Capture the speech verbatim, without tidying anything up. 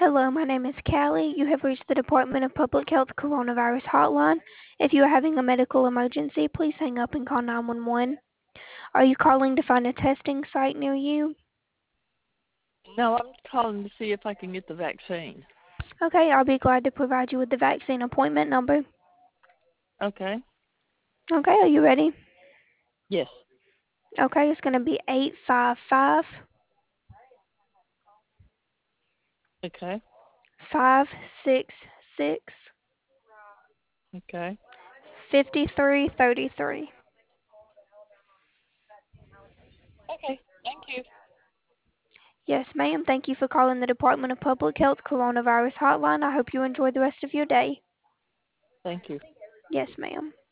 Hello, my name is Callie. You have reached the Department of Public Health Coronavirus Hotline. If you are having a medical emergency, please hang up and call nine one one. Are you calling to find a testing site near you? No, I'm calling to see if I can get the vaccine. Okay, I'll be glad to provide you with the vaccine appointment number. Okay. Okay, are you ready? Yes. Okay, it's going to be eight five five, Okay. five six six, Okay. five three three three. Okay. Thank you. Yes, ma'am. Thank you for calling the Department of Public Health Coronavirus Hotline. I hope you enjoy the rest of your day. Thank you. Yes, ma'am.